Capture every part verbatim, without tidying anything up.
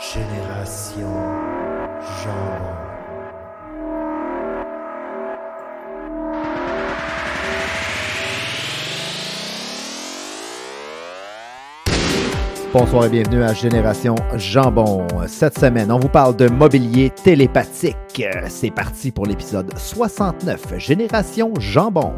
Génération Jambon. Bonsoir et bienvenue à Génération Jambon. Cette semaine, on vous parle de mobilier télépathique. C'est parti pour l'épisode soixante-neuf, Génération Jambon.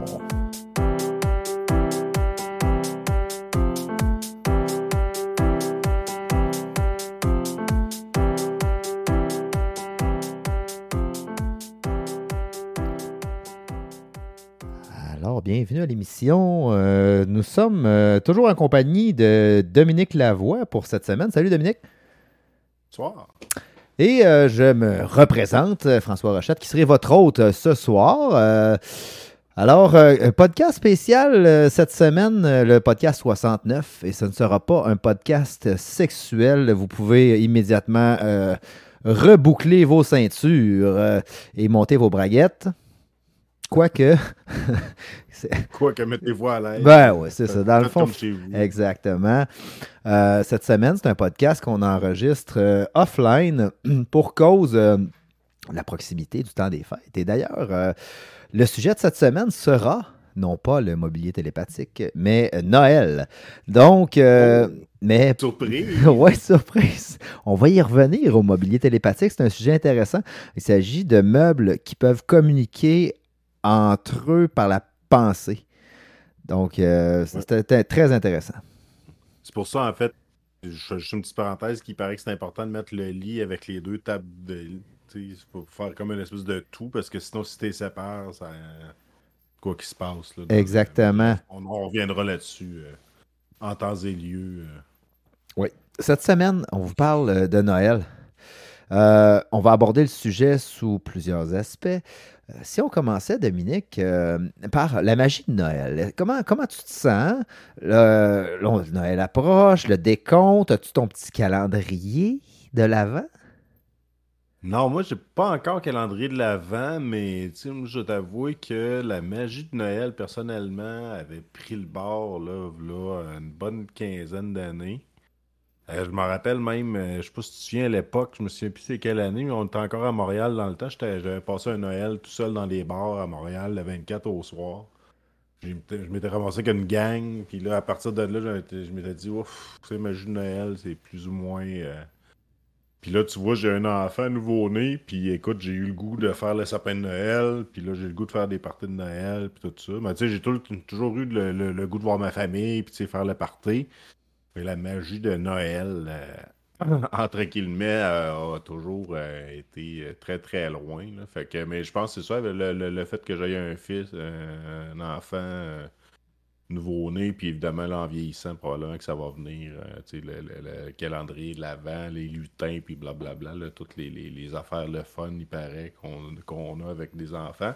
Alors, bienvenue à l'émission. Euh, nous sommes euh, toujours en compagnie de Dominique Lavoie pour cette semaine. Salut Dominique. Bonsoir. Et euh, je me représente, François Rochette, qui serait votre hôte euh, ce soir. Euh, alors, euh, podcast spécial euh, cette semaine, euh, le podcast soixante-neuf, et ce ne sera pas un podcast sexuel. Vous pouvez immédiatement euh, reboucler vos ceintures euh, et monter vos braguettes. Quoique. Quoique, mettez-vous à l'aise. Ben oui, c'est ça. Dans le fond, chez vous. Exactement. Euh, cette semaine, c'est un podcast qu'on enregistre euh, offline pour cause euh, de la proximité du temps des fêtes. Et d'ailleurs, euh, le sujet de cette semaine sera, non pas le mobilier télépathique, mais Noël. Donc, euh, Oh, mais... surprise. Oui, surprise. On va y revenir au mobilier télépathique. C'est un sujet intéressant. Il s'agit de meubles qui peuvent communiquer entre eux par la pensée. Donc, euh, c'était très intéressant. C'est pour ça, en fait, je fais juste une petite parenthèse qui paraît que c'est important de mettre le lit avec les deux tables de lit. Il faut faire comme une espèce de tout, parce que sinon, si tu les sépares, ça... quoi qu'il se passe. Là, Exactement. Le... On, on reviendra là-dessus euh, en temps et lieu. Euh... Oui. Cette semaine, on vous parle de Noël. Euh, on va aborder le sujet sous plusieurs aspects. Euh, si on commençait, Dominique, euh, par la magie de Noël, comment, comment tu te sens? Le, le Noël approche, le décompte, as-tu ton petit calendrier de l'Avent? Non, moi, j'ai pas encore calendrier de l'Avent, mais je t'avoue que la magie de Noël, personnellement, avait pris le bord là, là une bonne quinzaine d'années. Euh, je me rappelle même, euh, je sais pas si tu te souviens à l'époque, je me souviens plus c'est quelle année, mais on était encore à Montréal dans le temps. J'étais- J'avais passé un Noël tout seul dans les bars à Montréal le vingt-quatre au soir. J'ai- Je m'étais ramassé avec une gang, puis là, à partir de là, j'avais- je m'étais dit, ouf, c'est magie de Noël, c'est plus ou moins. euh, Puis là, tu vois, j'ai un enfant nouveau-né, puis écoute, j'ai eu le goût de faire le sapin de Noël, puis là, j'ai le goût de faire des parties de Noël, puis tout ça. Mais tu sais, j'ai tout- toujours eu le, le- le goût de voir ma famille, puis tu sais, faire le party. Mais la magie de Noël, euh, entre guillemets, euh, a toujours euh, été euh, très très loin. Là. Fait que, mais je pense que c'est ça, le, le- le fait que j'aie un fils, euh, un enfant euh, nouveau-né, puis évidemment, là, en vieillissant, probablement que ça va venir, euh, tu sais, le, le- le calendrier de l'Avent, les lutins, puis blablabla, là, toutes les, les- les affaires, le fun, il paraît, qu'on qu'on a avec des enfants.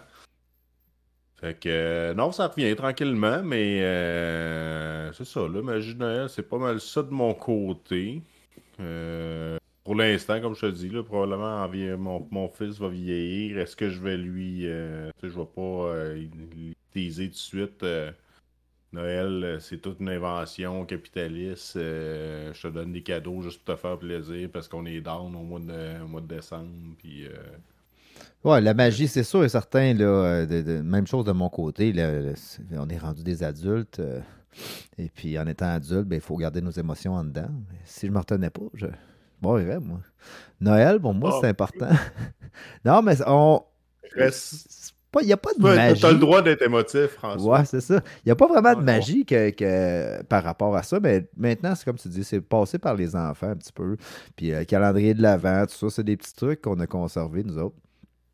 Fait que, euh, non, ça revient tranquillement, mais euh, c'est ça, là, magie de Noël, c'est pas mal ça de mon côté. Euh, pour l'instant, comme je te dis, là, probablement en vie- mon, mon fils va vieillir. Est-ce que je vais lui. Euh, tu sais, je vais pas euh, lui teaser tout de suite. euh, Noël, euh, c'est toute une invention capitaliste. euh, je te donne des cadeaux juste pour te faire plaisir parce qu'on est down au mois de, au mois de décembre. Puis. Euh, Oui, la magie, c'est sûr et certain. Là, euh, de, de- même chose de mon côté. Là, là, c'est- on est rendu des adultes. euh, et puis, en étant adulte, ben, il faut garder nos émotions en dedans. Si je ne me retenais pas, je mourrais, moi. Noël, pour moi, Ah, c'est important. Non, mais on. reste- c'est pas- Il n'y a pas de Toi, magie. t'as le droit d'être émotif, François. Ouais, c'est ça. Il n'y a pas vraiment de Ouais, magie que, que- par rapport à ça, mais maintenant, c'est comme tu dis, c'est passé par les enfants un petit peu. Puis euh, le calendrier de l'Avent, tout ça, c'est des petits trucs qu'on a conservés, nous autres.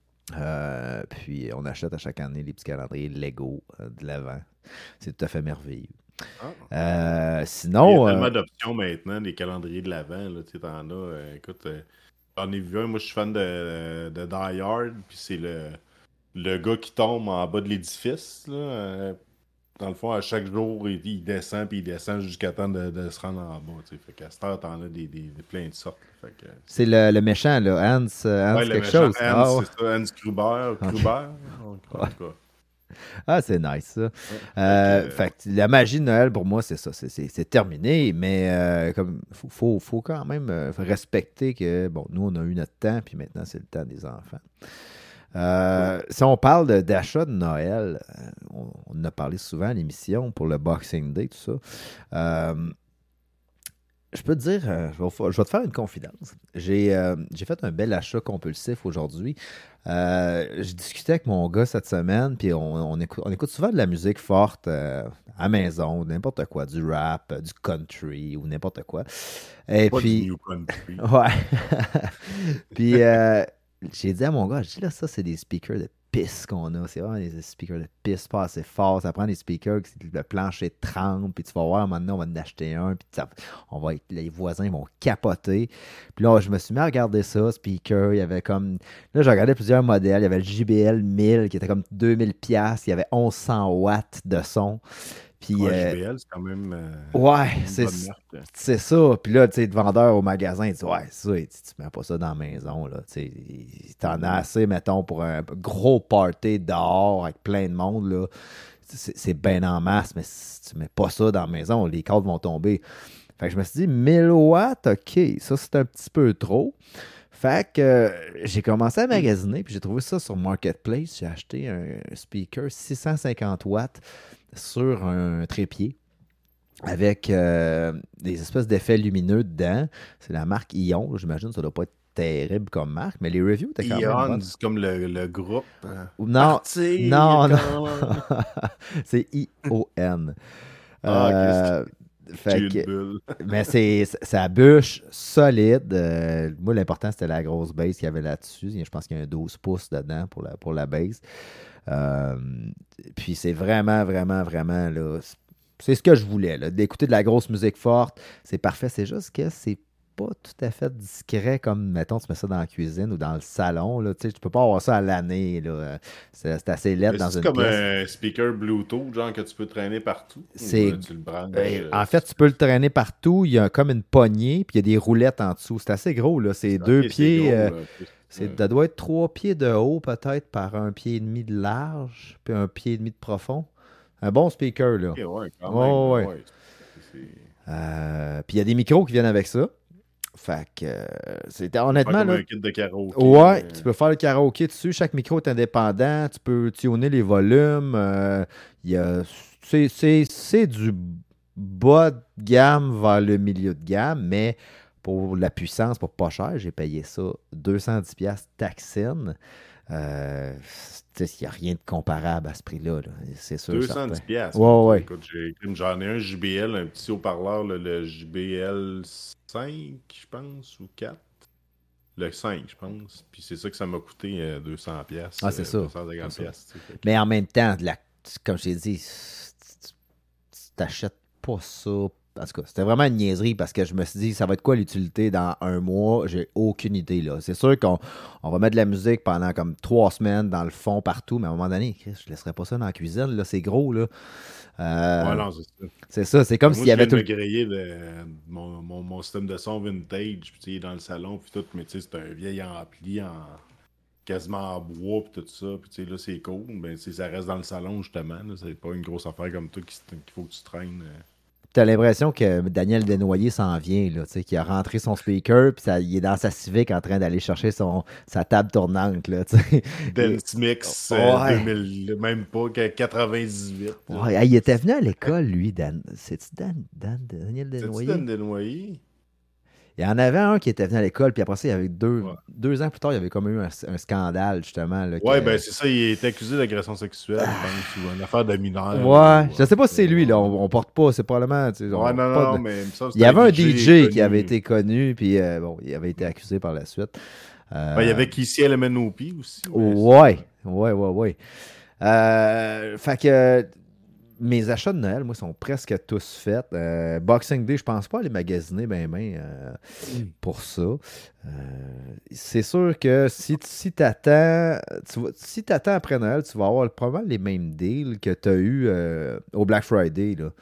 Euh, puis on achète à chaque année les petits calendriers Lego euh, de l'Avent. C'est tout à fait merveilleux. Ah. Euh, Il y a sinon, tellement euh, d'options maintenant, des calendriers de l'Avent, là, tu sais, t'en as. euh, écoute, euh, j'en ai vu un, moi je suis fan de, de Die Hard, puis c'est le, le gars qui tombe en bas de l'édifice, là. euh, dans le fond, à chaque jour, il, il descend, puis il descend jusqu'à temps de, de se rendre en bas, tu sais. Fait qu'à cette heure, t'en as des, des, des- plein de sortes. Fait que, c'est le, le méchant, là, Hans, euh, Hans ouais, le quelque méchant chose. Hans, Ah, ouais. c'est ça, Hans Gruber, Gruber, en tout cas. Ah, c'est nice, ça. Ouais. Euh, Fait que, fait que la magie de Noël, pour moi, c'est ça. C'est, c'est- c'est terminé, mais euh, comme faut, faut, faut quand même euh, respecter que, bon, nous, on a eu notre temps, puis maintenant, c'est le temps des enfants. Euh, si on parle de- d'achat de Noël, euh, on, on en a parlé souvent à l'émission pour le Boxing Day, tout ça. Euh, je peux te dire, euh, je, vais, fa- je vais te faire une confidence. J'ai euh, j'ai fait un bel achat compulsif aujourd'hui. Euh, je discutais avec mon gars cette semaine, puis on, on écoute, on écoute souvent de la musique forte euh, à la maison, n'importe quoi, du rap, euh, du country ou n'importe quoi. Et pas du puis, New Country. ouais. Puis euh, j'ai dit à mon gars, je dis là, ça, c'est des speakers de pisse qu'on a. C'est vraiment des speakers de pisse pas assez forts. Ça prend des speakers que le plancher tremble, puis tu vas voir, maintenant, on va en acheter un, puis ça- on va être- les voisins vont capoter. Puis là, je me suis mis à regarder ça, speaker. Il y avait comme. Là, j'ai regardé plusieurs modèles. Il y avait le J B L mille qui était comme deux mille piastres. Il y avait mille cent watts de son. Puis, Ouais, euh, J B L, c'est quand même euh, ouais, une c'est. bonne marque. Là. C'est ça. Puis là, tu sais, le vendeur au magasin, il dit ouais, c'est ça, il dit, tu mets pas ça dans la maison. Là. Tu sais, t'en as assez, mettons, pour un gros party dehors avec plein de monde. Là. C'est, c'est bien en masse, mais si tu mets pas ça dans la maison, les câbles vont tomber. Fait que je me suis dit, mille watts, OK, ça c'est un petit peu trop. Fait que euh, j'ai commencé à magasiner, puis j'ai trouvé ça sur Marketplace. J'ai acheté un speaker six cent cinquante watts sur un trépied avec euh, des espèces d'effets lumineux dedans. C'est la marque Ion. J'imagine que ça doit pas être terrible comme marque, mais les reviews étaient quand même Ion, bonnes. c'est comme le, le groupe. euh, Non, Partir non, non. quand- C'est I O N. Ah, ok, Euh, j'ai fait une que, bulle. mais c'est ça bûche solide. Euh, moi, l'important, c'était la grosse base qu'il y avait là-dessus. Je pense qu'il y a un douze pouces dedans pour la, pour la base. Euh, puis c'est vraiment, vraiment, vraiment là. C'est ce que je voulais, là, d'écouter de la grosse musique forte. C'est parfait. C'est juste que c'est pas tout à fait discret comme, mettons, tu mets ça dans la cuisine ou dans le salon. Là, tu sais, tu peux pas avoir ça à l'année. Là. C'est, c'est assez laid Mais dans c'est une comme pièce. un speaker Bluetooth, genre que tu peux traîner partout. Ou C'est, euh, tu le branches. euh, euh, en fait, tu peux le traîner partout. Il y a comme une poignée, puis il y a des roulettes en dessous. C'est assez gros, là. C'est deux Ok, c'est pieds. gros. euh, Là. Ok. c'est, Ouais. ça doit être trois pieds de haut, peut-être, par un pied et demi de large, puis un pied et demi de profond. Un bon speaker, là. Ok, ouais, quand même. Oh, Là, ouais. ouais. C'est- c'est- Euh, puis il y a des micros qui viennent avec ça. Fait que, euh, c'était Faire honnêtement, comme là. un kit de karaoké. Ouais, euh, tu peux faire le karaoké dessus. Chaque micro est indépendant. Tu peux tuner les volumes. euh, il y a, c'est, c'est, c'est du bas de gamme vers le milieu de gamme, mais pour la puissance, pour pas cher, j'ai payé ça deux cent dix piastres taxine. Euh, tu sais, il n'y a rien de comparable à ce prix-là. Là. C'est sûr, certain. deux cent dix piastres. Ouais, mon Dieu. ouais. Écoute, j'ai- j'en ai un J B L, un petit haut-parleur, là, le J B L cinq, je pense, ou quatre. Le cinq, je pense. Puis c'est ça que ça m'a coûté euh, deux cents piastres. Ah, c'est ça. deux cent cinquante C'est ça. piastres. tu sais, fait que- Mais en même temps, de la- comme je t'ai dit, tu tu t'achètes pas ça. En tout cas, c'était vraiment une niaiserie parce que je me suis dit, ça va être quoi l'utilité dans un mois? J'ai aucune idée, là. C'est sûr qu'on on va mettre de la musique pendant comme trois semaines dans le fond partout, mais à un moment donné, Chris, je laisserai pas ça dans la cuisine, là. C'est gros, là. Euh, Ouais, non, c'est ça. c'est ça, c'est comme Moi, s'il je y avait viens tout de le... me griller le- mon, mon, mon système de son vintage, puis tu sais, il est dans le salon, puis tout, mais tu sais, c'est un vieil ampli en quasiment en bois, puis tout ça, puis tu sais, là, c'est cool, mais tu sais, ça reste dans le salon, justement, là, c'est pas une grosse affaire comme toi qui- qu'il faut que tu traînes. euh. T'as l'impression que Daniel Desnoyers s'en vient, là, tu sais, qu'il a rentré son speaker, puis ça- il est dans sa Civic en train d'aller chercher son, sa table tournante, là, tu sais. Dance Mix, euh, Ouais. deux mille, même pas, que quatre-vingt-dix-huit. là. Ouais, hey, il était venu à l'école, lui, Dan. C'est-tu Dan, Dan, Daniel C'est-tu Desnoyers? Dan Desnoyers? Il y en avait un qui était venu à l'école, puis après ça, il y avait deux, Ouais. deux ans plus tard, il y avait comme eu un, un scandale, justement. Là, Ouais, que- ben c'est ça, il est accusé d'agression sexuelle, je pense, ou une affaire de mineur. Ouais, ou- je sais pas si c'est lui, là. On, on porte pas, c'est probablement. tu sais, on Ouais, non, porte pas non, de- mais il me semble que Il y avait un c'était D J qui connu. avait été connu, puis euh, bon, il avait été accusé par la suite. Euh, Ben, il y avait Kissy L M N O P aussi. mais Ouais, ouais, ouais, ouais. Euh, fait que mes achats de Noël, moi, sont presque tous faits. Euh, Boxing Day, je pense pas aller magasiner ben, ben euh, pour ça. Euh, c'est sûr que si, si tu attends si t'attends après Noël, tu vas avoir probablement les mêmes deals que tu as eu euh, au Black Friday. Là.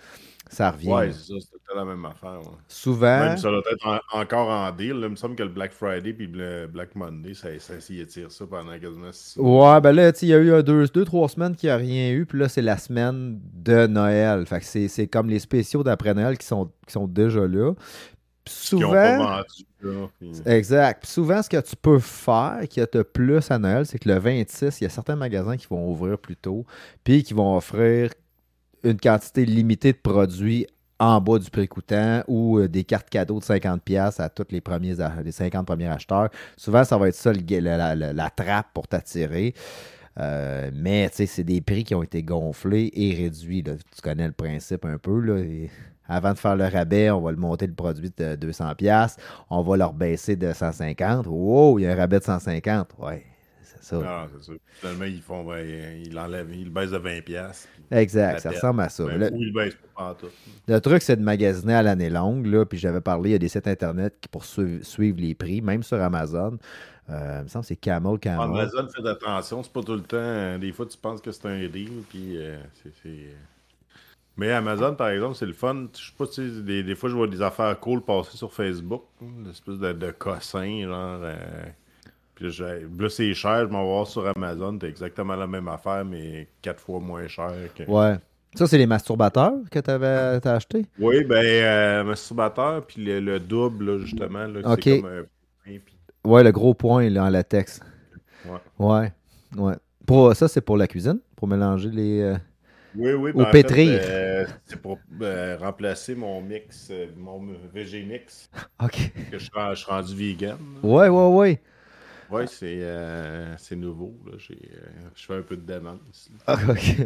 Ça revient, Ouais, là. c'est ça, c'était tout la même affaire. Ouais. Même Souvent, ça doit être en- encore en deal. Là. Il me semble que le Black Friday puis le Black Monday, ça, ça s'y étire ça pendant quasiment six mois. ouais, ben là, tu sais, il y a eu un deux, deux, trois semaines qu'il n'y a rien eu, puis là, c'est la semaine de Noël. Fait que c'est c'est comme les spéciaux d'après Noël qui sont, qui sont déjà là. Puis Ce qu'ils n'ont pas souvent, vendu. Là, puis- exact. Puis souvent, ce que tu peux faire qui a de plus à Noël, c'est que le vingt-six, il y a certains magasins qui vont ouvrir plus tôt, puis qui vont offrir une quantité limitée de produits en bas du prix coûtant ou euh, des cartes cadeaux de cinquante pièces à tous les premiers a- les cinquante premiers acheteurs. Souvent, ça va être ça le gue- la, la- la- la trappe pour t'attirer. Euh, mais tu sais, c'est des prix qui ont été gonflés et réduits, là. Tu connais le principe un peu, là. Et avant de faire le rabais, on va le monter le produit de deux cents pièces, on va le rebaisser de cent cinquante. Wow, il y a un rabais de cent cinquante. Ouais, c'est ça. Ah, c'est ça. Finalement, ils font, ben, ils l'enlèvent, ils le baissent de vingt piastres. Puis Exact, la ça pète. ressemble à ça. Ben, Le, ou ils le baissent pas en tout. le truc, c'est de magasiner à l'année longue, là, puis j'avais parlé, il y a des sites internet qui pour suivre, suivre les prix, même sur Amazon. Euh, il me semble que c'est Camel, Camel. Amazon fait attention, c'est pas tout le temps. euh, Des fois, tu penses que c'est un deal, puis euh, c'est. c'est- Mais Amazon, par exemple, c'est le fun. Je sais pas, tu sais, des, des fois, je vois des affaires cool passer sur Facebook. hein, Une espèce de, de cossin, genre. euh, Puis là, j'ai- là, c'est cher, je m'en vais voir sur Amazon, t'as exactement la même affaire, mais quatre fois moins cher que. Ouais. Ça, c'est les masturbateurs que tu avais acheté? Oui, ben, euh, masturbateur, puis le, le double, là, justement, là, c'est OK. comme un. Puis- Ouais, le gros point là, en latex. ouais. Ouais. Ouais. Pour, ça, c'est pour la cuisine, pour mélanger les. euh, Oui, oui, Au ben en fait, pétrir. euh, c'est pour euh, remplacer mon mix, euh, mon V G Mix, OK. que je suis, ren- je suis rendu vegan. Ouais, ouais, ouais. Oui, c'est euh, c'est nouveau. Là. J'ai, euh, je fais un peu de démence. Ah, OK.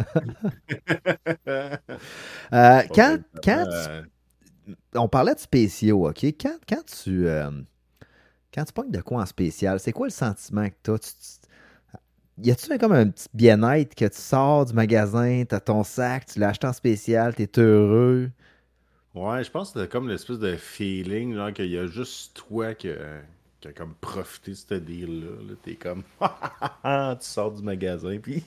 là. Euh, Pas quand, bien, quand euh, tu- on parlait de spéciaux, OK? Quand, quand tu. euh, quand tu pognes de quoi en spécial, c'est quoi le sentiment que tu as? Tu, tu- y a-tu comme un petit bien-être que tu sors du magasin, t'as ton sac, tu l'as acheté en spécial, t'es heureux? Ouais, je pense que c'est comme l'espèce de feeling, genre qu'il y a juste toi qui a, qui a comme profité de ce deal-là. Là. T'es comme, tu sors du magasin, puis.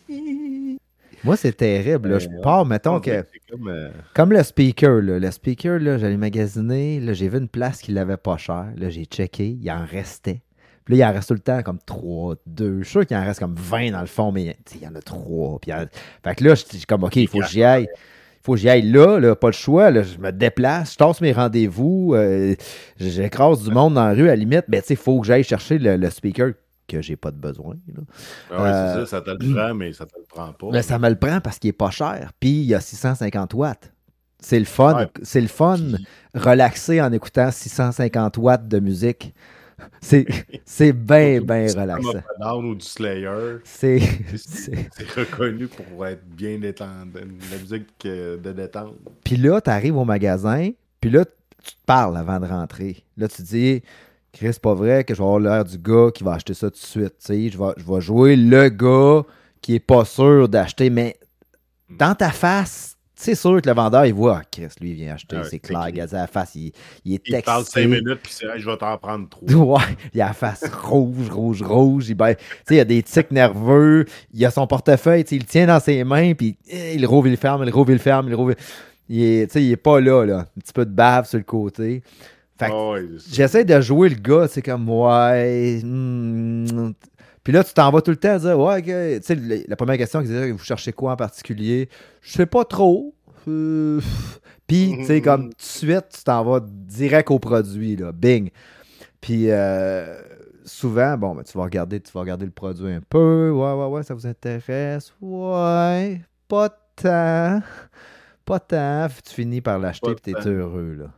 Moi, c'est terrible, là. Euh, Je ouais, pars, on mettons dirait que. que c'est comme. euh, Comme le speaker, là. Le speaker, là, j'allais magasiner. Là, j'ai vu une place qui l'avait pas cher. Là, j'ai checké. Il en restait. Puis là, il en reste tout le temps comme trois, deux. Je suis sûr qu'il en reste comme vingt dans le fond, mais tu sais, il y en a trois. Puis il y en- Fait que là, je suis comme, OK, il des faut que gars. j'y aille. Il faut que j'y aille là, là, pas le choix. Là, je me déplace, je tasse mes rendez-vous, euh, j'écrase du monde dans la rue à la limite. Mais tu sais, il faut que j'aille chercher le, le speaker que j'ai pas de besoin. Là. Ah ouais, c'est Euh, ça, ça te le prend, mais ça te le prend pas. mais Là. ça me le prend parce qu'il est pas cher. Puis il y a six cent cinquante watts. C'est le fun. Ouais, C'est le fun puis relaxer en écoutant six cent cinquante watts de musique. C'est c'est bien, surtout bien du System of relaxant. a Down ou du Slayer, C'est tu sais, c'est c'est- c'est reconnu pour être bien détendu, la musique euh, de détente. Puis là, tu arrives au magasin, puis là, tu te parles avant de rentrer. Là, tu dis, Chris, c'est pas vrai que je vais avoir l'air du gars qui va acheter ça tout de suite. Tu sais, je vais, je vais jouer le gars qui est pas sûr d'acheter, mais dans ta face, c'est sûr que le vendeur, il voit, ah, Chris, lui, il vient acheter, Ah ouais, c'est c'est clair, clair. regarde la face, il, il est Il te parle cinq excité. minutes, puis c'est Hey, je vais t'en prendre trois. Ouais, il a la face rouge, rouge, rouge. Il, ben, tu sais, il a des tics nerveux. Il a son portefeuille, tu sais, il le tient dans ses mains, puis eh, il rouvre, il le ferme, il rouvre, il le ferme, il rouvre. Il est, tu sais, il est pas là, là. Un petit peu de bave sur le côté. Fait que Ah ouais, c'est ça. j'essaie de jouer le gars, c'est comme, ouais. hmm. Puis là, tu t'en vas tout le temps à dire, ouais, ok. Tu sais, le- la première question, c'est, vous cherchez quoi en particulier? Je sais pas trop. Euh, Puis, tu sais, comme tout de suite, tu t'en vas direct au produit, là. Bing. Puis euh, souvent, bon, ben, tu vas regarder, tu vas regarder le produit un peu. Ouais, ouais, ouais, ça vous intéresse? Ouais, pas tant. Pas tant. Puis tu finis par l'acheter Pas puis t'es tant. heureux, là.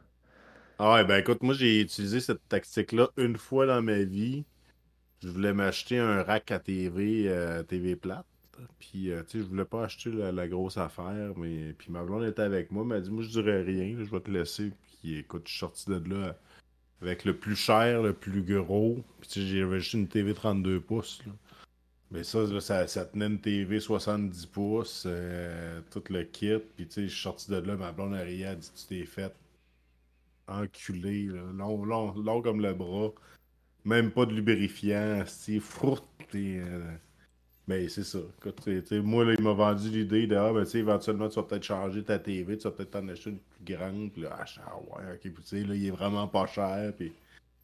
Ah ouais, ben écoute, moi j'ai utilisé cette tactique-là une fois dans ma vie. Je voulais m'acheter un rack à T V, euh, T V plate. Puis, euh, tu sais, je voulais pas acheter la, la grosse affaire, mais puis ma blonde était avec moi, elle m'a dit, moi je dirais rien, là, je vais te laisser. Puis écoute, je suis sorti de là avec le plus cher, le plus gros. Puis tu sais, j'avais juste une T V trente-deux pouces, là. Mais ça, là, ça, ça tenait une T V soixante-dix pouces, euh, tout le kit. Puis tu sais, je suis sorti de là, ma blonde a ri, elle a dit, tu t'es fait enculé, là, long, long, long comme le bras. Même pas de lubrifiant, c'est froute. t'es, euh, Mais c'est ça. Écoute, t'sais, t'sais, moi, là, il m'a vendu l'idée de, ah, ben, tu sais, éventuellement, tu vas peut-être changer ta T V, tu vas peut-être t'en acheter une plus grande. Puis là, ah, je dis, ah ouais, ok, puis tu sais, là, il est vraiment pas cher. Puis,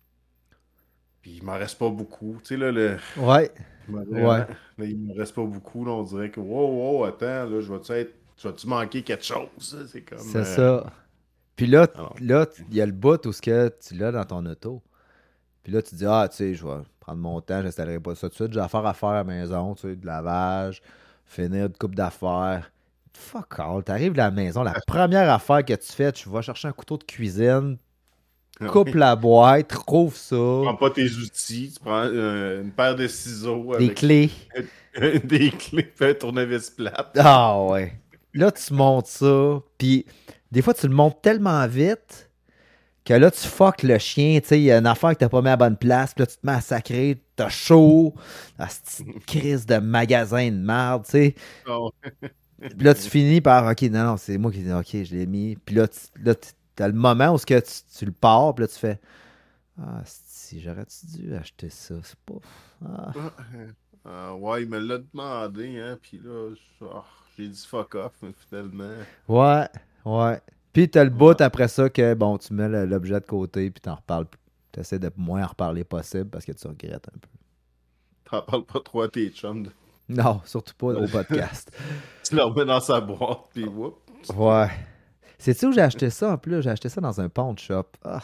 puis il m'en reste pas beaucoup. Tu sais, là, le. Ouais, Il m'en ouais, vraiment- là, il m'en reste pas beaucoup. Là, on dirait que, wow, wow, attends, là, je vais-tu être. Je vais-tu manquer quelque chose? Là? C'est comme. c'est euh, ça. Puis là, alors, là, il y a le bout où ce que tu l'as dans ton auto. Puis là, tu dis, ah, tu sais, je vais prendre mon temps, j'installerai pas ça tout de suite. J'ai affaire à faire à la maison, tu sais, de lavage, finir de coupe d'affaires. Fuck all. T'arrives à la maison, la première affaire que tu fais, tu vas chercher un couteau de cuisine, coupe oui. la boîte, trouve ça, Tu prends pas tes outils, tu prends euh, une paire de ciseaux des avec clés. des clés, puis un tournevis plate. Ah ouais. Là, tu montes ça, puis des fois, tu le montes tellement vite que là, tu fuck le chien, tu sais, il y a une affaire que t'as pas mis à la bonne place, puis là, tu te mets à sacrer, t'as chaud, à cette petite crise de magasin de merde, tu sais. Oh. Puis là, tu finis par, OK, non, non, c'est moi qui dis, OK, je l'ai mis. Puis là, tu là, as le moment où ce que tu, tu le pars, puis là, tu fais, ah, si, j'aurais-tu dû acheter ça? C'est pas... Ah. Ah, ouais, il me l'a demandé, hein, puis là, je- ah, j'ai dit fuck off, mais finalement. Ouais, ouais. Puis t'as le bout Ouais. après ça que, bon, tu mets le- l'objet de côté, puis t'en reparles. T'essaies de moins en reparler possible parce que tu regrettes un peu. T'en parles pas trop à tes chums. de- Non, surtout pas au podcast. Tu le remets dans sa boîte, puis whoop. Ouais. Sais-tu où j'ai acheté ça en plus? J'ai acheté ça dans un pawn shop. Ah.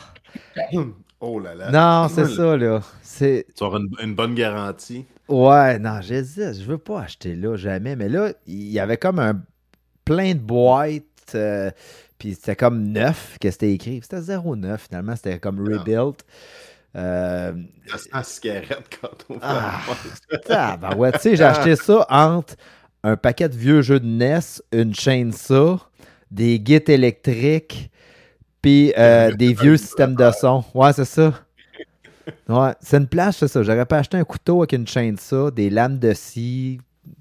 Oh là là. Non, c'est ça, là. C'est. Tu auras une, une bonne garantie. Ouais, non, j'hésite. Je veux pas acheter là, jamais. Mais là, il y avait comme un plein de boîtes. euh, Puis c'était comme neuf que c'était écrit. C'était zéro neuf finalement. C'était comme Ah, rebuilt. Euh, ça sent la cigarette quand on fait Ah, la ben ouais, tu sais, j'ai acheté ça entre un paquet de vieux jeux de N E S, une chaîne ça, des guides électriques, puis euh, des vieux systèmes de son. Ouais, c'est ça. Ouais, c'est une plage, c'est ça. J'aurais pas acheté un couteau avec une chaîne ça, des lames de scie,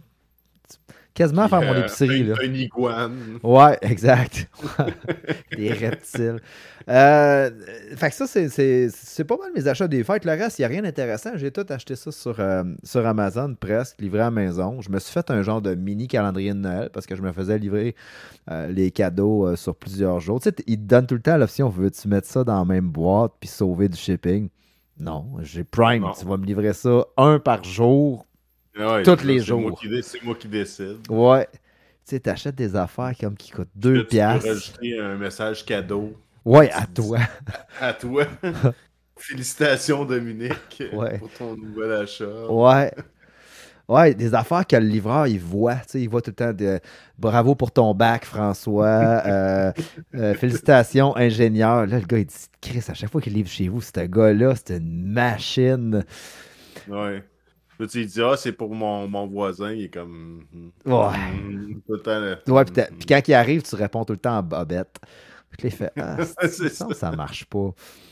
quasiment Puis, faire mon euh, épicerie, là. un, un iguane. Ouais, exact. Des reptiles. Euh, fait que ça, c'est, c'est, c'est pas mal mes achats des fêtes. Le reste, il n'y a rien d'intéressant. J'ai tout acheté ça sur, euh, sur Amazon, presque, livré à la maison. Je me suis fait un genre de mini calendrier de Noël parce que je me faisais livrer euh, les cadeaux euh, sur plusieurs jours. Tu sais, t- ils te donnent tout le temps l'option, veux-tu mettre ça dans la même boîte puis sauver du shipping? Non, j'ai Prime. Non. Tu vas me livrer ça un par jour, Ouais, tous là, les c'est moi jours. qui dé- c'est moi qui décide. Ouais. Tu sais, t'achètes des affaires comme qui coûtent Là, deux tu peux piastres. rajouter un message cadeau Ouais, à toi. à toi. Félicitations, Dominique, Ouais. pour ton nouvel achat. Ouais. Ouais, des affaires que le livreur, il voit. Tu sais, il voit tout le temps de bravo pour ton bac, François. Euh, euh, félicitations, ingénieur. Là, le gars, il dit Chris, à chaque fois qu'il livre chez vous, ce gars-là, c'est une machine. Ouais. Là, tu lui dis, ah, c'est pour mon, mon voisin. Il est comme. hum, Ouais. hum, tout le temps. là, Ouais, hum, puis, t'as- hum. puis quand il arrive, tu réponds tout le temps en bobette. Puis là, il fait Ah, C'est c'est- ça. ça, ça marche pas.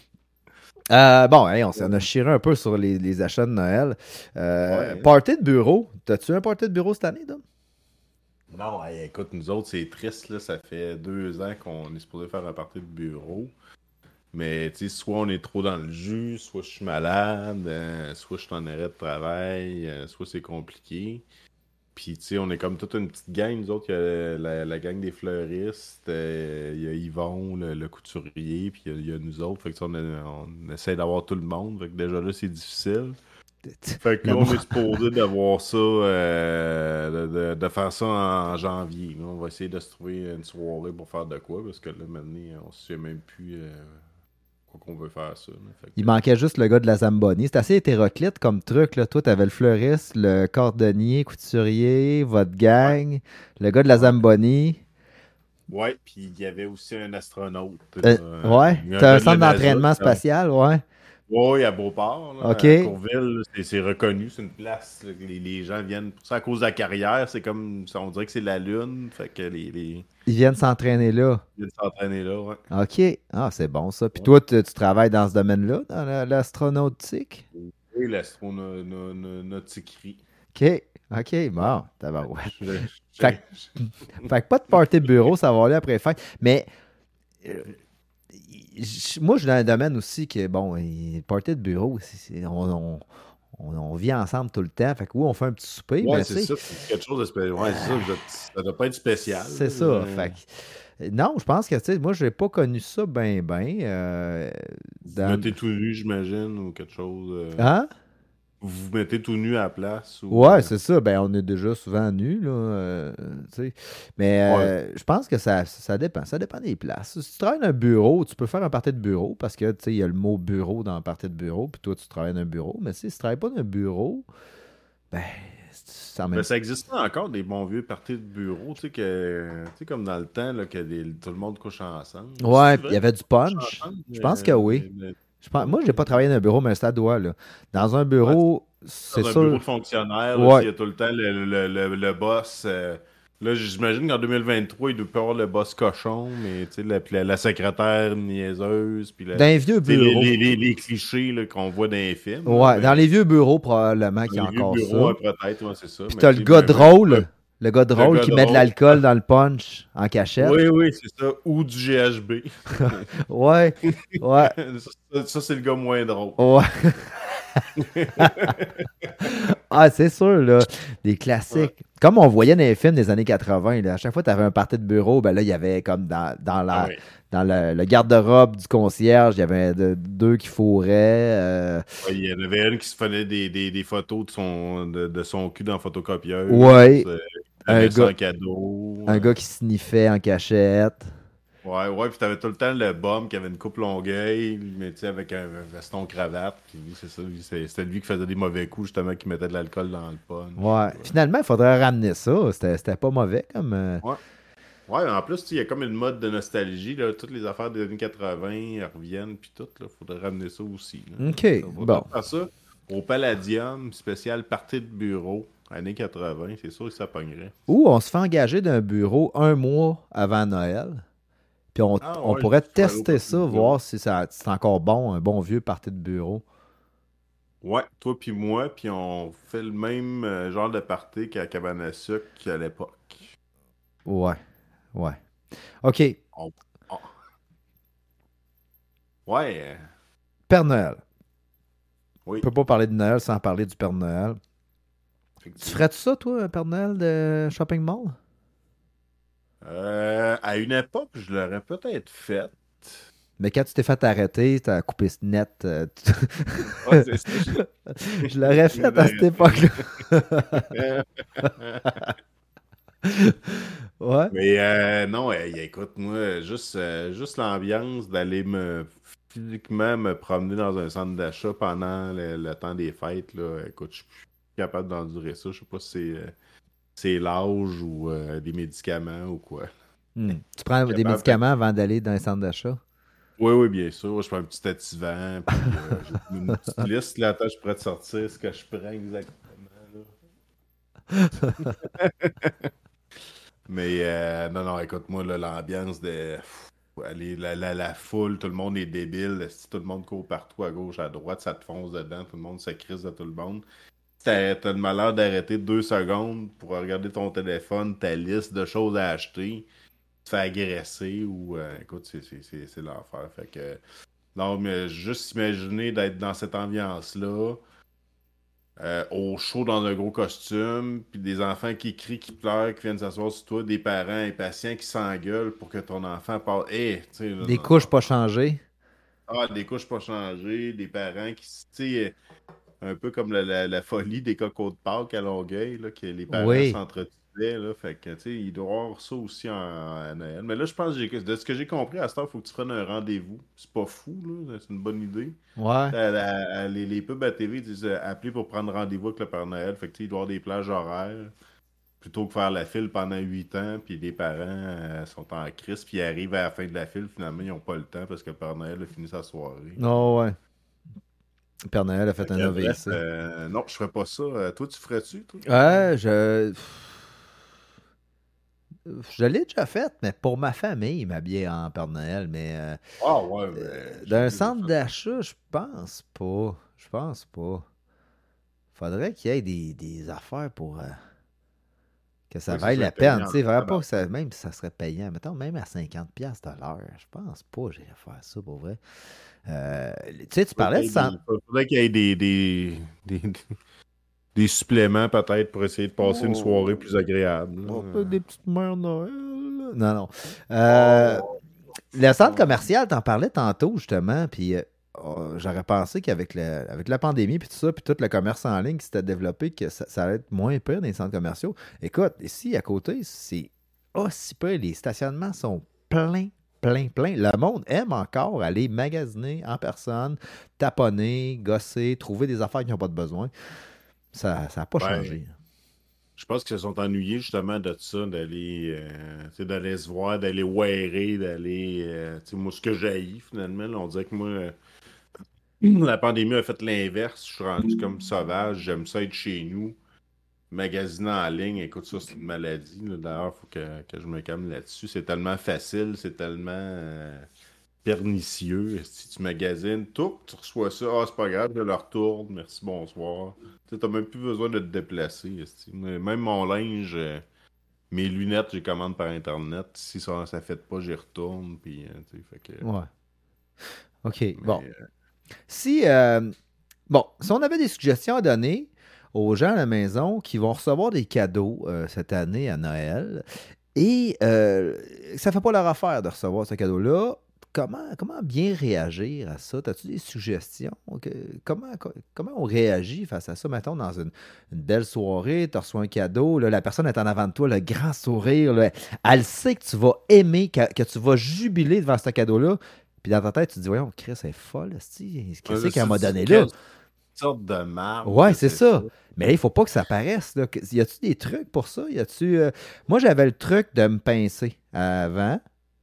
Euh, bon, hey, on, s'en on a chiré un peu sur les, les achats de Noël. Euh, Ouais. Party de bureau. T'as-tu un party de bureau cette année, Dom? Non, hey, écoute, nous autres, c'est triste, là. Ça fait deux ans qu'on est supposé faire un party de bureau. Mais, tu sais, soit on est trop dans le jus, soit je suis malade, euh, soit je suis en arrêt de travail, euh, soit c'est compliqué. Puis, tu sais, on est comme toute une petite gang. Nous autres, il y a la, la gang des fleuristes, euh, il y a Yvon, le, le couturier, puis il y, a il y a nous autres. Fait que, tu sais, on, a- on essaie d'avoir tout le monde. Fait que déjà là, c'est difficile. Fait que Le là, on mo- est supposé d'avoir ça, euh, de, de- de faire ça en janvier. Là, on va essayer de se trouver une soirée pour faire de quoi, parce que là, maintenant, on se sait même plus euh, quoi qu'on veut faire ça. Là. Fait Il que, manquait juste le gars de la Zamboni. C'est assez hétéroclite comme truc. Là. Toi, t'avais le fleuriste, le cordonnier, couturier, votre gang, le gars de la ouais. Zamboni. Ouais, puis il y avait aussi un astronaute. Euh, là. ouais, Il y a un t'as gars un de la centre NASA, d'entraînement qui a- spatial, ouais. Ouais, à Beauport, là, OK. à Courville, là, c'est c'est reconnu, c'est une place. Là, que les, les gens viennent pour ça à cause de la carrière, c'est comme on dirait que c'est la Lune, fait que les, les Ils viennent s'entraîner là. ils viennent s'entraîner là, ouais. OK. Ah, c'est bon ça. Puis Ouais. toi, tu, tu travailles dans ce domaine-là, dans la- l'astronautique? Oui, l'astronautique. OK. OK, bon. Tabarouette. Je- je- Fait, fait que pas de party de bureau, ça va aller après fête. Mais euh, j- moi, je suis dans un domaine aussi que, bon, et party de bureau, c'est- c'est- on, on, on, on vit ensemble tout le temps. Fait que oui, on fait un petit souper. Ouais, Mais c'est tu sais, ça. C'est quelque chose de spécial. Ouais, c'est ça. vous êtes- Ça doit pas être spécial. c'est là. ça. Euh, Fait que, non, je pense que, tu sais, moi, j'ai pas connu ça ben, ben. euh, Vous vous dans... mettez tout nu, j'imagine, ou quelque chose. euh, Hein? Vous vous mettez tout nu à la place, ou. Ouais, euh, c'est ça. Ben, on est déjà souvent nus, là. euh, tu sais. Mais Ouais. euh, je pense que ça, ça dépend. Ça dépend des places. Si tu travailles dans un bureau, tu peux faire un party de bureau parce que, tu sais, il y a le mot bureau dans un party de bureau, puis toi, tu travailles dans un bureau. Mais si tu travailles pas dans un bureau, ben, c'est en Mais même. ça existait encore des bons vieux parties de bureau, tu sais, que, tu sais, comme dans le temps, là, que des- tout le monde couche ensemble. Ouais, C'est il y vrai avait du qu'on couche punch. ensemble, Je pense mais, que oui. mais- mais- Je pense, ouais, moi, j'ai pas travaillé dans un bureau, mais ça doit, là. Dans un ouais, bureau, c'est dans un bureau sûr. de fonctionnaire, là, Ouais. s'il y a tout le temps le, le, le, le boss. euh, là, j'imagine qu'en deux mille vingt-trois, il doit pas avoir le boss cochon, mais tu sais, la, puis la, la secrétaire niaiseuse, puis la- Dans les vieux tu sais, les, bureaux. les, les, les clichés là, qu'on voit dans les films, là, Ouais, dans les mais vieux bureaux, probablement dans qu'il y a les vieux encore bureaux, ça. ouais, peut-être, ouais, c'est ça. Puis Mais t'as le tu sais, gars mais, mais en tout cas, drôle. Le gars le drôle gars qui met de drôle. l'alcool dans le punch en cachette. Oui, oui, c'est ça. Ou du G H B. Ouais, ouais, Ça, ça, c'est le gars moins drôle. ouais. Ah, c'est sûr, là. Des Ouais. classiques. Comme on voyait dans les films des années quatre-vingts, là, à chaque fois que tu avais un party de bureau, ben là, il y avait comme dans, dans, Ah la, oui. dans le, le garde-robe du concierge, il y avait de- deux qui fourraient. euh, Ouais, il y en avait une qui se faisait des, des, des photos de son, de, de son cul dans la photocopieuse. ouais, Euh, il un avait ça gars, en cadeau. un euh. gars qui sniffait en cachette. Ouais, ouais, puis t'avais tout le temps le bum qui avait une coupe longueuil, mais tu sais, avec un veston cravate. Puis lui, c'est ça, lui, c'est- c'était lui qui faisait des mauvais coups, justement, qui mettait de l'alcool dans le punch. Ouais. Ouais. Finalement, il faudrait ramener ça. C'était c'était pas mauvais comme. euh, Ouais. Ouais, en plus, tu sais, il y a comme une mode de nostalgie, là. Toutes les affaires des années quatre-vingts elles reviennent, puis tout, là. Faudrait ramener ça aussi, là. OK. Ça faudrait Bon. faire ça au Palladium, spécial partie de bureau, années quatre-vingts, c'est sûr que ça pognerait. Ou on se fait engager d'un bureau un mois avant Noël. Puis on, Ah on ouais, pourrait juste pour aller au tester party ça, de bureau. voir si ça, c'est encore bon, un bon vieux party de bureau. Ouais, toi puis moi, puis on fait le même euh, genre de party qu'à Cabane à sucre à l'époque. Ouais. Ouais. OK. On- on- Ouais, euh, Père Noël. On oui, peut pas parler de Noël sans parler du Père Noël. Tu effectivement. ferais-tu ça, toi, un Père Noël de shopping mall? Euh, à une époque, je l'aurais peut-être fait. Mais quand tu t'es fait arrêter, t'as coupé ce net. euh, tu- Ouais, c'est ça. Je l'aurais fait à cette époque-là. Ouais. Mais euh, non, euh, écoute, moi, juste, euh, juste l'ambiance d'aller me physiquement me promener dans un centre d'achat pendant le, le temps des fêtes, là, écoute, je suis plus capable d'endurer ça. Je sais pas si c'est euh, c'est l'âge ou euh, des médicaments ou quoi. Hmm. Tu prends des Capable, fait que- médicaments avant d'aller dans un centre d'achat? Oui, oui, bien sûr. Je prends un petit activant, puis euh, j'ai une petite liste là, attends, je pourrais te sortir ce que je prends exactement, là. Mais euh, non, non, écoute-moi, là, l'ambiance de pff, aller, la, la, la foule, tout le monde est débile. Si tout le monde court partout, à gauche, à droite, ça te fonce dedans, tout le monde se crise de tout le monde. T'as, t'as le malheur d'arrêter deux secondes pour regarder ton téléphone, ta liste de choses à acheter, te faire agresser ou euh, écoute, c'est, c'est, c'est, c'est l'enfer. Fait que non, mais juste imaginer d'être dans cette ambiance-là. Euh, au show dans un gros costume, puis des enfants qui crient, qui pleurent, qui viennent s'asseoir sur toi, des parents impatients qui s'engueulent pour que ton enfant parle. Hé, tu sais, là, Des non, couches non, pas non. changées? Ah, des couches pas changées, des parents qui, tu sais, un peu comme la, la- la folie des cocos de Pâques à Longueuil, là, que les parents Oui. s'entretuaient, là, fait que, tu sais, il doit y avoir ça aussi en, à Noël. Mais là, je pense, que j'ai- de ce que j'ai compris, à cette heure, il faut que tu prennes un rendez-vous. C'est pas fou, là, c'est une bonne idée. Ouais. La- la- la- les, les pubs à T V disent euh, appeler pour prendre rendez-vous avec le Père Noël. Fait que, tu sais, il doit y avoir des plages horaires plutôt que faire la file pendant huit ans. Puis les parents euh, sont en crise. Puis ils arrivent à la fin de la file. Finalement, ils n'ont pas le temps parce que le Père Noël a fini sa soirée. Non, ouais. Le Père Noël a Fait fait un que, bref, A V C. euh, non, je ferais pas ça. Euh, toi, tu ferais-tu, toi? Ouais, je. Je l'ai déjà fait, mais pour ma famille, m'habiller en Père Noël. Mais euh, Ah ouais, euh, mais d'un j'ai déjà centre fait. d'achat, je pense pas. Je pense pas. Faudrait qu'il y ait des, des affaires pour euh, que ça Oui, ça vaille serait la peine. payant Tu en sais, vraiment pas que tabarnak. ça. Même si ça serait payant. Mettons, même à cinquante$ de l'heure. Je pense pas que j'irais faire ça pour vrai. Euh, tu sais, tu parlais de ça. Il faudrait qu'il y ait des, des, des, des suppléments peut-être pour essayer de passer oh. une soirée plus agréable. On peut des petites mères Noël. Non, non. Euh, oh. Le centre commercial, t'en parlais tantôt, justement, puis euh, oh, j'aurais pensé qu'avec le, avec la pandémie, puis tout ça, puis tout le commerce en ligne qui s'était développé, que ça, ça allait être moins pire dans les centres commerciaux. Écoute, ici, à côté, c'est aussi pire. Les stationnements sont pleins, plein, plein. Le monde aime encore aller magasiner en personne, taponner, gosser, trouver des affaires qui n'ont pas de besoin. Ça n'a pas ouais. changé. Je pense qu'ils se sont ennuyés justement de ça, d'aller euh, d'aller se voir, d'aller wearer, d'aller... Euh, moi, ce que j'haïs finalement, là, on dirait que moi, euh, la pandémie a fait l'inverse. Je suis rendu comme sauvage, j'aime ça être chez nous. Magasiner en ligne, écoute, ça, c'est une maladie. Là. D'ailleurs, il faut que, que je me calme là-dessus. C'est tellement facile, c'est tellement euh, pernicieux. Si tu magasines, tout, tu reçois ça. Ah, c'est pas grave, je le retourne. Merci, bonsoir. Tu n'as même plus besoin de te déplacer. Même mon linge, euh, mes lunettes, j'ai commande par Internet. Si ça ne fait pas, j'y retourne. Puis, euh, fait que... Ouais. OK, Mais, bon. Euh... Si, euh, bon, si on avait des suggestions à donner aux gens à la maison qui vont recevoir des cadeaux euh, cette année à Noël et euh, ça ne fait pas leur affaire de recevoir ce cadeau-là, comment, comment bien réagir à ça? As-tu des suggestions? Comment, comment on réagit face à ça? Mettons, dans une, une belle soirée, tu reçois un cadeau, là, la personne est en avant de toi, le grand sourire, là, elle sait que tu vas aimer, que, que tu vas jubiler devant ce cadeau-là, puis dans ta tête, tu te dis, voyons, Chris, elle est folle, qu'est-ce qu'elle m'a donné là? Sorte de marde. Ouais, c'est ça. ça. Mais là, il faut pas que ça paraisse. Là. Y a-tu des trucs pour ça? Y a-tu, euh... Moi, j'avais le truc de me pincer avant.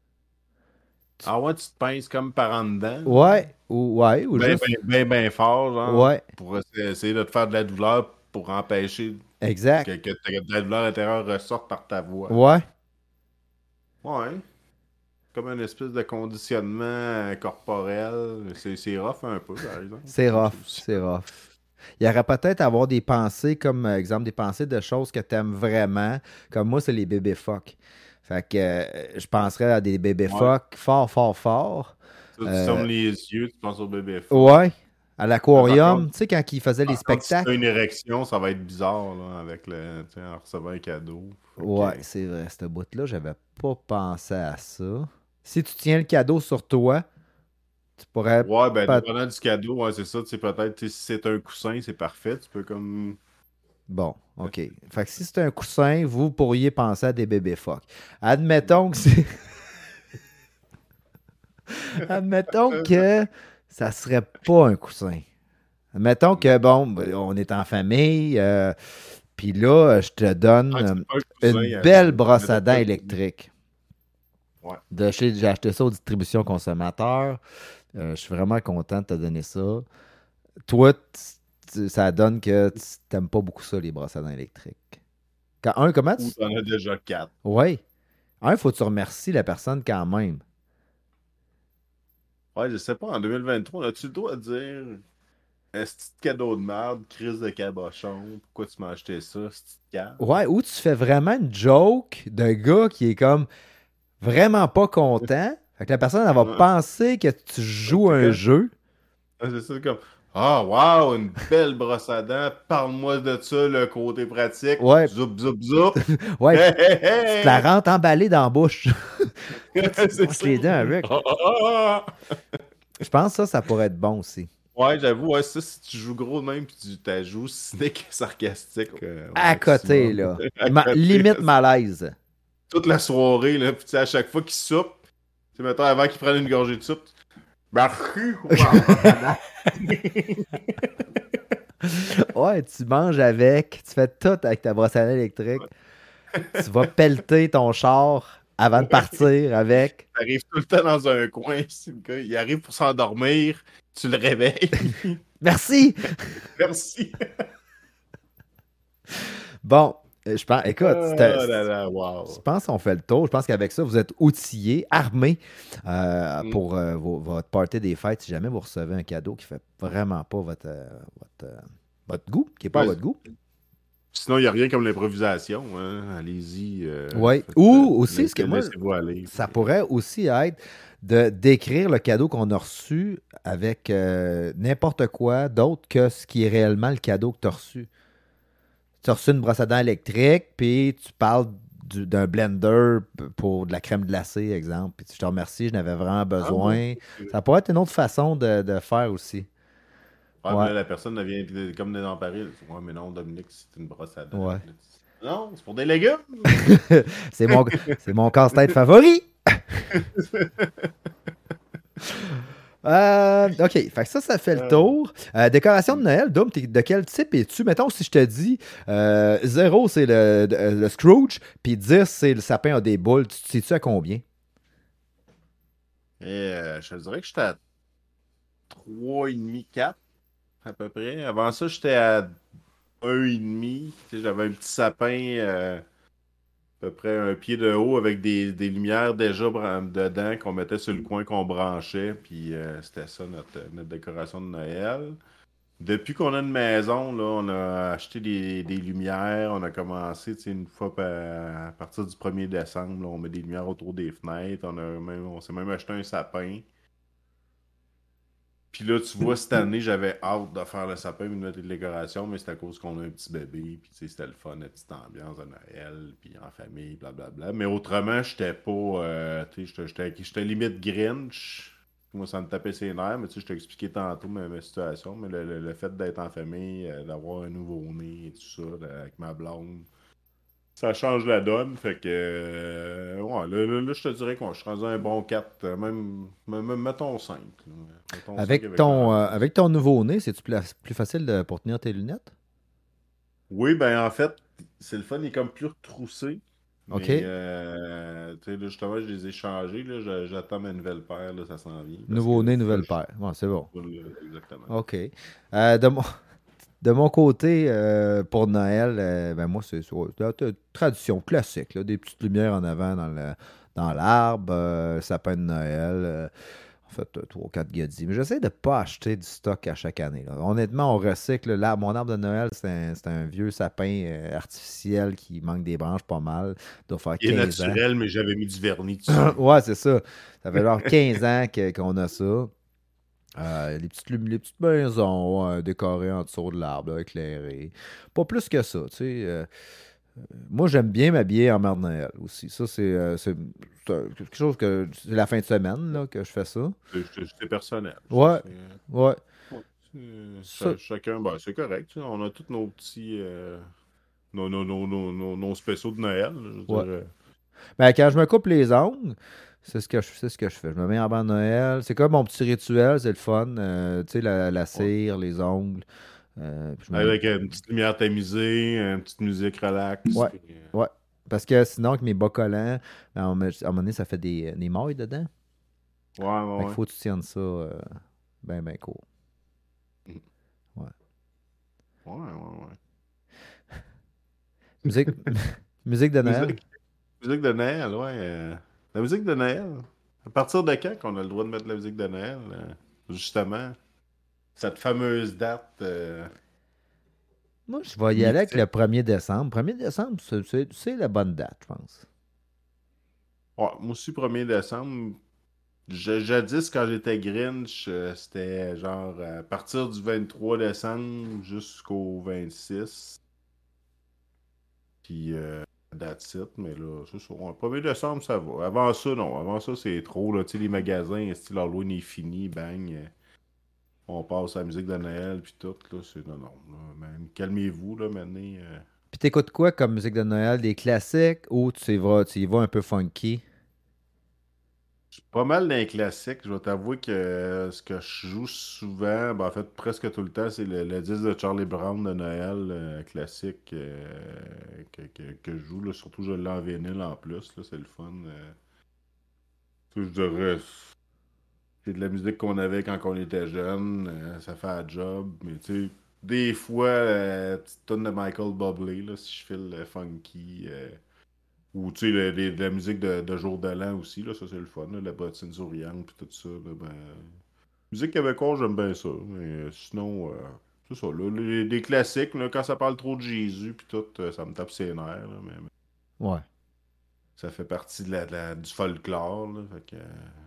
Ah ouais, tu te pinces comme par en dedans? Ouais, ou, ouais, ou ben, juste... Ben, ben, ben fort, genre. Ouais. Pour essayer de te faire de la douleur pour empêcher exact. que, que, que la douleur intérieure ressorte par ta voix. Ouais. Ouais. Comme une espèce de conditionnement corporel. C'est, c'est rough un peu, par exemple. C'est rough, c'est rough. Il y aurait peut-être à avoir des pensées, comme euh, exemple, des pensées de choses que tu aimes vraiment. Comme moi, c'est les bébés phoques. Fait que euh, je penserais à des bébés ouais. phoques fort, fort, fort. Ça, tu euh... fermes les yeux, tu penses aux bébés phoques. Ouais. À l'aquarium, tu sais, quand ils faisaient les spectacles. Si tu as une érection, ça va être bizarre, là, avec le, tu sais, en recevant un cadeau. Ouais, que... c'est vrai. Cette bout-là, j'avais pas pensé à ça. Si tu tiens le cadeau sur toi, tu pourrais... Ouais, ben, dépendant du cadeau, ouais, c'est ça. Tu sais, peut-être, si c'est un coussin, c'est parfait. Tu peux comme... Bon, OK. Fait que si c'est un coussin, vous pourriez penser à des bébés phoques. Admettons que c'est... Admettons que ça serait pas un coussin. Admettons que, bon, on est en famille, euh, puis là, je te donne ah, une coussin, belle brosse à dents électrique. Ouais. De chez, j'ai acheté ça aux distributions consommateurs. Euh, je suis vraiment content de te donner ça. Toi, t- ça donne que tu n'aimes pas beaucoup ça, les brosses à dents électriques. Quand, un, comment tu... Ou t'en as déjà quatre. Oui. Un, il faut que tu remercies la personne quand même. Ouais, je sais pas, en deux mille vingt-trois, as-tu le droit de dire est-ce que c'est cadeau de merde, crise de cabochon, pourquoi tu m'as acheté ça, c'est cave? Ouais, ou tu fais vraiment une joke de gars qui est comme vraiment pas content. Fait que la personne, elle va ouais. penser que tu joues okay. un jeu. Ouais, c'est ça, comme ah, oh, wow, une belle brosse à dents, parle-moi de ça, le côté pratique. Ouais. Zoup, zoup, zoup. Ouais, hey, hey, hey. Tu te la rentres emballée dans la bouche. C'est les dents avec. Oh, oh, oh. Je pense que ça, ça pourrait être bon aussi. Ouais, j'avoue, ouais, ça, si tu joues gros de même puis tu t'as joué cynique et sarcastique. Euh, ouais, à côté, là. à Ma- côté, limite malaise. Toute la soirée, là, puis tu sais, à chaque fois qu'il soupe, tu sais, mettons, avant qu'il prenne une gorgée de soupe, ouais, tu manges avec, tu fais tout avec ta brosse à dents électrique. Tu vas pelleter ton char avant de partir avec. Tu arrives tout le temps dans un coin. Il arrive pour s'endormir, tu le réveilles. Merci! Merci! Bon, je pense, écoute, oh là là, wow. je pense qu'on fait le tour. Je pense qu'avec ça, vous êtes outillés, armés euh, mm. pour euh, vos, votre party des fêtes. Si jamais vous recevez un cadeau qui ne fait vraiment pas votre, euh, votre, euh, votre goût, qui n'est pas ouais. votre goût. Sinon, il n'y a rien comme l'improvisation. Hein? Allez-y. Euh, oui. Ou aussi, ce que moi, aller, ça pourrait aussi être de décrire le cadeau qu'on a reçu avec euh, n'importe quoi d'autre que ce qui est réellement le cadeau que tu as reçu. Tu as reçu une brosse à dents électrique, puis tu parles du- d'un blender p- pour de la crème glacée, exemple. Puis je te remercie, je n'avais vraiment Ah ouais. besoin. Ça pourrait être une autre façon de, de faire aussi. Ah, mais Ouais, là, la personne devient comme désemparée. Elle dit, ouais, mais non, Dominique, c'est une brosse à dents. ouais. Là, tu dis, non, c'est pour des légumes. c'est mon, c'est mon casse-tête favori. Euh, OK, fait que ça, ça fait le Euh, tour. Euh, décoration de Noël, Dom, t'es- de quel type es-tu? Mettons, si je te dis euh, zéro, c'est le, le- le Scrooge, puis dix, c'est le sapin a des boules. Tu te sais-tu à combien? Et euh, je te dirais que j'étais à trois virgule cinq, quatre à peu près. Avant ça, j'étais à un virgule cinq. Tu sais, j'avais un petit sapin euh, à peu près un pied de haut avec des, des lumières déjà bran- dedans qu'on mettait sur le coin qu'on branchait. Puis euh, c'était ça notre, notre décoration de Noël. Depuis qu'on a une maison, là, on a acheté des, des lumières. On a commencé, tu sais, une fois pa- à partir du premier décembre, là, on met des lumières autour des fenêtres. On a même, on s'est même acheté un sapin. Puis là, tu vois, cette année, j'avais hâte de faire le sapin et de mettre des décorations, mais c'est à cause qu'on a un petit bébé. Puis tu sais, c'était le fun, la petite ambiance de Noël, puis en famille, blablabla. Mais autrement, j'étais pas, euh, tu sais, j'étais j'étais- j'étais limite Grinch. Moi, ça me tapait ses nerfs, mais tu sais, je t'ai expliqué tantôt ma, ma situation. Mais le, le- le fait d'être en famille, euh, d'avoir un nouveau-né et tout ça, là, avec ma blonde, ça change la donne. Fait que, euh, ouais, là, là, là, je te dirais que moi, je suis rendu à un bon quatre, euh, même, même, même- mettons cinq, là. Mettons cinq Avec avec ton, euh, l'ambiance. avec ton nouveau-né, c'est-tu plus, plus facile de- pour tenir tes lunettes? Oui, ben en fait, c'est le fun, il est comme plus retroussé. Mais OK. euh, tu sais, là, justement, je les ai changés. Là, j'a- j'attends ma nouvelle paire, là, ça s'en vient. Parce que Nouveau-né, faut que nouvelle je. paire. Bon, c'est bon. Voilà, exactement. OK. Euh, de mon, de mon côté, euh, pour Noël, euh, ben moi, c'est sur- c'est la tradition classique, là, des petites lumières en avant dans le, dans l'arbre, euh, sapin de Noël. euh, En fait, euh, trois ou quatre gadgets. Mais j'essaie de ne pas acheter du stock à chaque année, là. Honnêtement, on recycle. Là, mon arbre de Noël, c'est un, c'est un vieux sapin euh, artificiel qui manque des branches pas mal. Il doit faire Il est quinze ans. naturel, mais j'avais mis du vernis dessus. Ouais, c'est ça. Ça fait genre quinze ans que- qu'on a ça. Euh, les petites, lum- les petites maisons ouais, décorées en dessous de l'arbre, là, éclairées. Pas plus que ça, tu sais. euh, moi, j'aime bien m'habiller en mère de Noël aussi. Ça, c'est euh, c'est- c'est un- quelque chose que... C'est la fin de semaine là, que je fais ça. C'est c'est- c'est personnel. Ça, Ouais, c'est, ouais. ouais, c'est- Ça, cha- chacun, ben, c'est correct. Tu sais, on a tous nos petits. euh, nos, nos, nos, nos, nos- nos spéciaux de Noël. Là, je veux ouais. dire, euh, Ben, quand je me coupe les ongles, c'est ce que je, c'est ce que je fais. Je me mets en bas de Noël. C'est comme mon petit rituel, c'est le fun. Euh, tu sais, la, la ouais. cire, les ongles. Euh, puis je me... Avec une petite lumière tamisée, une petite musique relax. Ouais, Puis, euh, ouais. Parce que sinon, avec mes bas collants, ben, à un moment à un moment donné, ça fait des, des mailles dedans. ouais, Fait ouais, qu'il ouais. faut que tu tiennes ça euh, ben, ben court. Mhm. Ouais. Ouais, ouais, ouais. Musique, musique de Noël. Musique, musique de Noël, ouais. euh, La musique de Noël. À partir de quand qu'on a le droit de mettre la musique de Noël? euh, Justement, cette fameuse date euh, Moi, je vais y aller avec le mythique. premier décembre. Premier décembre, c'est c'est- c'est la bonne date, je pense. Ouais, moi aussi, premier décembre. Je- Jadis, quand j'étais Grinch, euh, c'était genre à partir du vingt-trois décembre jusqu'au vingt-six. Puis, euh, that's it. Mais là, c'est ça. Ouais, premier décembre, ça va. Avant ça, non. Avant ça, c'est trop. Là. Tu sais, les magasins, style Halloween est fini, bang. euh, On passe à la musique de Noël, puis tout. Là, c'est non, non. Là, man, calmez-vous, là, maintenant. euh. Puis t'écoutes quoi comme musique de Noël? Des classiques ou tu y vas, tu y vas un peu funky? C'est pas mal d'un classique. Je vais t'avouer que euh, ce que je joue souvent, ben, en fait, presque tout le temps, c'est le, le disque de Charlie Brown de Noël, euh, classique, euh, que, que- que je joue. Là. Surtout, je l'ai en vinyle en plus. Là, c'est le fun. euh. Tu sais, je dirais, c'est de la musique qu'on avait quand on était jeune. euh, ça fait un job. Mais tu sais, des fois, euh, petite tonne de Michael Bublé, là, si je file le funky. euh, ou tu sais, le- les- la musique de, de Jour de l'An aussi, là, ça c'est le fun. Là, la bottine souriante, puis tout ça. Là, ben, musique québécoise, j'aime bien ça. Mais euh, sinon, euh, c'est ça. Là, les, les classiques, là, quand ça parle trop de Jésus, puis tout, euh, ça me tape ses nerfs. Là, mais, mais Ouais. ça fait partie de la, de la- du folklore. Là, fait que, euh,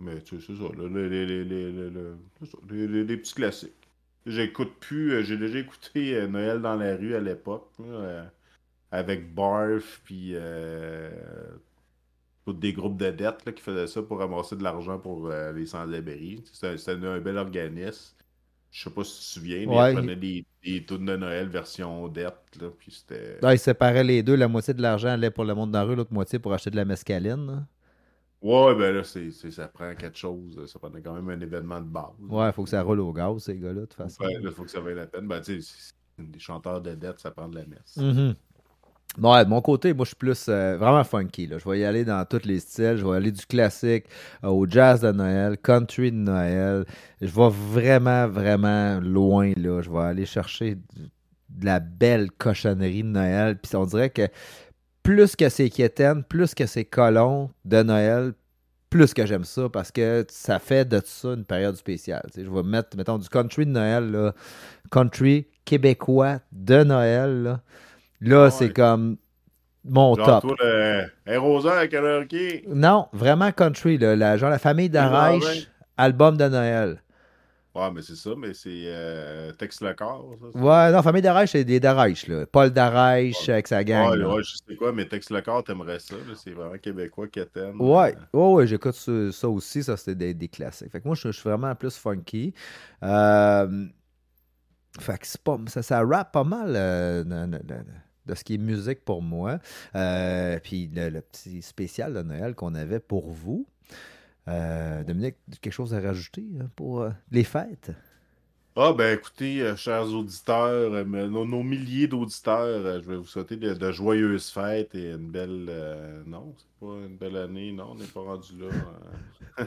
Mais tu sais, c'est ça, là, les, les, les, les, les, les- c'est ça, les- les- les petits classiques. J'écoute plus, euh, j'ai déjà écouté euh, Noël dans la rue à l'époque, là, euh, avec Barf, puis euh, tous des groupes de dettes là, qui faisaient ça pour ramasser de l'argent pour euh, les sans-abri. C'était c'était un bel organisme. Je sais pas si tu te souviens, mais ils Ouais, reprenaient des, des tunes de Noël version dette, là, puis c'était... ah, ils séparaient les deux. La moitié de l'argent allait pour le monde dans la rue, l'autre moitié pour acheter de la mescaline, là. Ouais, ben là, c'est, c'est- ça prend quelque chose. Ça prend quand même un événement de base. Ouais, il faut que ça roule au gaz, ces gars-là, de toute façon. Il faut que ça vaille la peine. Ben, tu sais, c'est- des chanteurs de dette, ça prend de la messe. Mhm. Bon, ouais, de mon côté, moi, je suis plus euh, vraiment funky, là. Je vais y aller dans tous les styles. Je vais aller du classique euh, au jazz de Noël, country de Noël. Je vais vraiment, vraiment loin, là. Je vais aller chercher du- de la belle cochonnerie de Noël. Puis on dirait que plus que c'est quétaine, plus que c'est colon de Noël, plus que j'aime ça parce que ça fait de ça une période spéciale. Tu sais, je vais mettre, mettons, du country de Noël, là, country québécois de Noël. Là, Là, Ah c'est ouais. comme mon Genre, top. toi, le. Hey, Rosa, à quelle heure qui est? Non, vraiment country, là, la, genre la famille Le jardin. d'Arèche, album de Noël. Ouais, mais c'est ça, mais c'est euh, Tex le corps, ça, c'est. Ouais, non, famille d'Arèche, c'est des d'Arèche, là. Paul d'Arèche avec sa gang, Ouais, là. ouais, je sais quoi, mais Tex le corps, t'aimerais ça, là, c'est vraiment québécois, quétaine. Ouais, euh. ouais, ouais, j'écoute ça, ça aussi, ça c'était des, des classiques. Fait que moi, je, je suis vraiment plus funky. Euh, fait que c'est pas, ça, ça rappe pas mal euh, de, de- de- de ce qui est musique pour moi. Euh, puis le, le petit spécial de Noël qu'on avait pour vous. Euh, Dominique, quelque chose à rajouter hein, pour euh, les fêtes? Ah, ben écoutez, euh, chers auditeurs, euh, mais nos, nos milliers d'auditeurs, euh, je vais vous souhaiter de, de joyeuses fêtes et une belle. euh, non, c'est pas une belle année, non, on n'est pas rendu là. euh.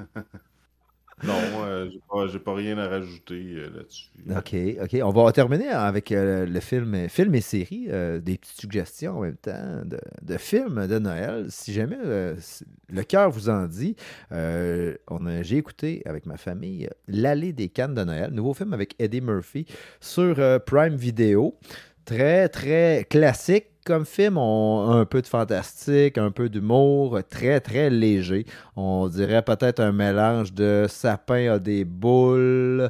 Non, euh, j'ai pas, j'ai pas rien à rajouter euh, là-dessus. OK, OK. On va terminer avec euh, le film, film et série, euh, des petites suggestions en même temps de, de films de Noël. Si jamais euh, si le cœur vous en dit, euh, on a- j'ai écouté avec ma famille euh, L'Allée des Cannes de Noël, nouveau film avec Eddie Murphy sur euh, Prime Video. Très, très classique comme film. On, un peu de fantastique, un peu d'humour, très, très léger. On dirait peut-être un mélange de Sapin à des boules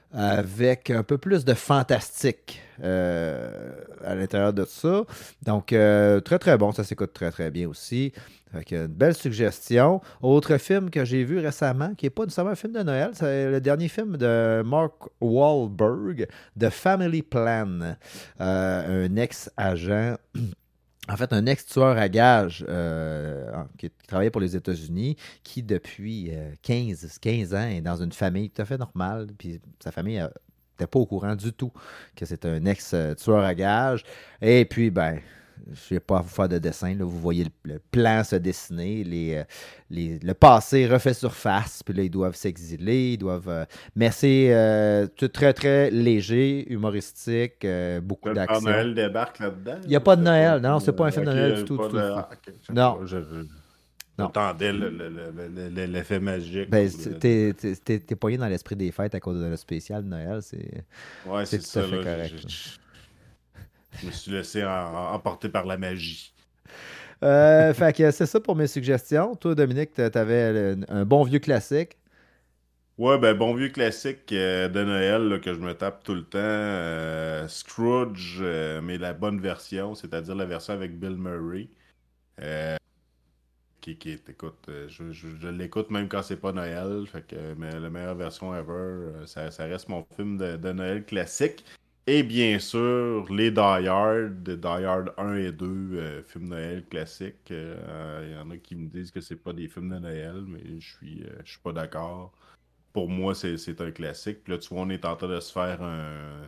avec un peu plus de fantastique euh, à l'intérieur de ça. Donc, euh, très très bon, ça s'écoute très très bien aussi. Fait une belle suggestion. Autre film que j'ai vu récemment, qui n'est pas nécessairement un film de Noël, c'est le dernier film de Mark Wahlberg, The Family Plan. Euh, un ex-agent en fait, un ex-tueur à gages euh, qui, qui travaillait pour les États-Unis, qui depuis euh, quinze, quinze ans est dans une famille tout à fait normale, puis sa famille n'était pas au courant du tout que c'était un ex-tueur à gages. Et puis, ben, je ne vais pas vous faire de dessin, là, vous voyez le, le plan se dessiner, les, euh, les- le passé refait surface, puis là, ils doivent s'exiler, ils doivent... euh, mais c'est euh, tout très, très léger, humoristique, euh, beaucoup Là, le Père d'action. Noël débarque là-dedans, Il n'y a ou pas de c'est pas un Noël. Non, film. c'est pas un film euh, de Ok, Noël du euh, tout, du pas tout, de. du tout. Ah, ok, je sais Non, pas, je- je- non. j'attendais le- le- le- le- le- l'effet magique. Ben, Ou c'est- le- t'es, t'es, t'es- t'es pogné dans l'esprit des fêtes à cause de le spécial de Noël. C'est, Ouais, c'est c'est tout à ça, fait là. Je, correct. je- Là. je- je me suis laissé en- en- emporter par la magie. Euh, fait que c'est ça pour mes suggestions. Toi, Dominique, t'a- t'avais le- un bon vieux classique. Ouais, ben bon vieux classique euh, de Noël là, que je me tape tout le temps. euh, Scrooge, euh, mais la bonne version, c'est-à-dire la version avec Bill Murray. euh, qui, qui est, écoute, euh, je, je- je l'écoute même quand c'est pas Noël. Fait que, mais la meilleure version ever, euh, ça, ça reste mon film de, de Noël classique. Et bien sûr, les Die Hard, Die Hard un et deux, euh, films Noël classiques. Euh, Il y en a qui me disent que c'est pas des films de Noël, mais je suis, euh, je suis pas d'accord. Pour moi, c'est c'est un classique. Puis là, tu vois, on est en train de se faire un,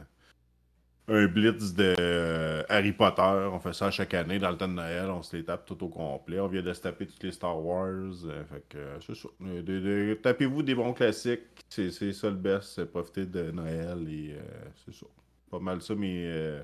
un blitz de euh, Harry Potter. On fait ça chaque année dans le temps de Noël. On se les tape tout au complet. On vient de se taper toutes les Star Wars. euh, fait que euh, c'est ça. Euh, de- de- Tapez-vous des bons classiques. C'est c'est ça le best. C'est profiter de Noël. Et euh, c'est ça. Pas mal ça mes, euh,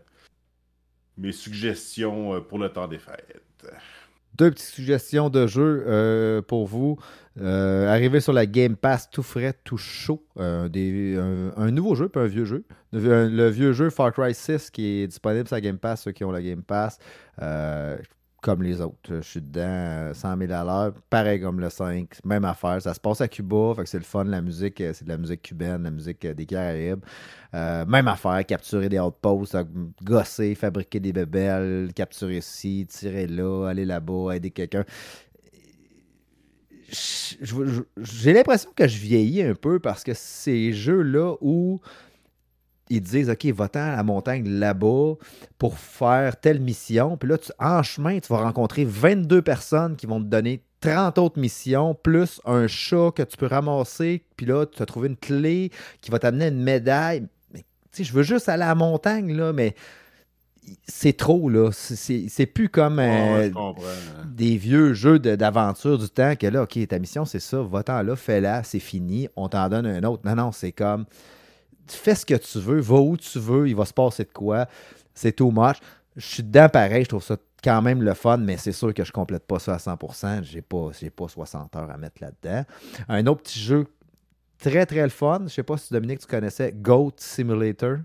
mes suggestions euh, pour le temps des fêtes. Deux petites suggestions de jeux euh, pour vous. Euh, arrivez sur la Game Pass tout frais, tout chaud. Euh, des- un, un nouveau jeu, puis un vieux jeu. Le, le vieux jeu Far Cry six qui est disponible sur la Game Pass, ceux qui ont la Game Pass. Euh, comme les autres. Je suis dedans, euh, cent mille à l'heure, pareil comme le cinq, même affaire. Ça se passe à Cuba, fait que c'est le fun, la musique, euh, c'est de la musique cubaine, la musique euh, des Caraïbes. Euh, même affaire, capturer des outposts, euh, gosser, fabriquer des bébelles, capturer ici, tirer là, aller là-bas, aider quelqu'un. Je- je- J'ai l'impression que je vieillis un peu parce que ces jeux-là où ils te disent, OK, va-t'en à la montagne là-bas pour faire telle mission. Puis là, tu- en chemin, tu vas rencontrer vingt-deux personnes qui vont te donner trente autres missions, plus un chat que tu peux ramasser. Puis là, tu as trouvé une clé qui va t'amener une médaille. Mais, tu sais, je veux juste aller à la montagne, là, mais c'est trop, là. C'est- C'est c'est plus comme Ouais, ouais, euh, je comprends. hein. des vieux jeux de- d'aventure du temps que là, OK, ta mission, c'est ça, va-t'en là, fais-la, c'est fini, on t'en donne un autre. Non, non, c'est comme fais ce que tu veux, va où tu veux, il va se passer de quoi. C'est too much. Je suis dedans pareil, je trouve ça quand même le fun, mais c'est sûr que je complète pas ça à cent pour cent. J'ai pas, j'ai pas soixante heures à mettre là-dedans. Un autre petit jeu très très le fun, je sais pas si Dominique tu connaissais, Goat Simulator.